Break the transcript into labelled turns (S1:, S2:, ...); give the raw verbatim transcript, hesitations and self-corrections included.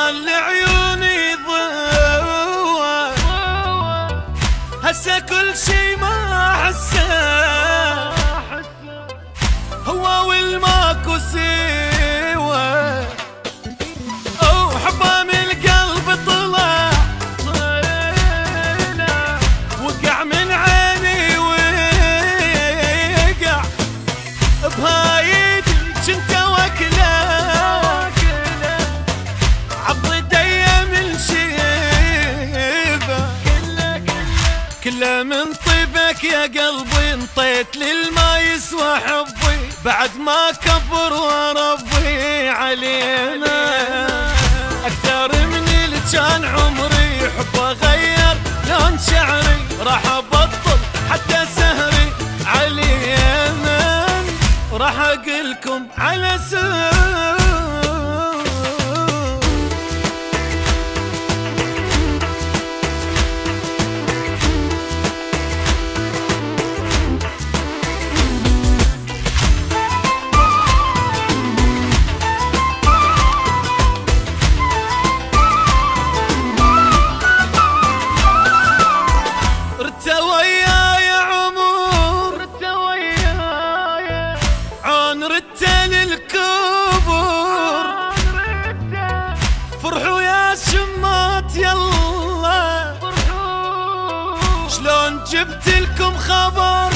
S1: كان لعيوني ضوى، هسه كل شي ما احسه هو والماكو سوى. او حبه من القلب طلع وقع من عيني وقع بهايدي جنت وكله عبر ايديا من شيبه كله من طيبك يا قلبي انطيت للما يسوى حبي بعد ما كبر وربي علينا اكثر من اللي كان عمري حبه غير لون شعري راح ابطل حتى سهري علينا راح اقلكم على سر. فرحوا يا شمات يلا شلون جبت لكم خبر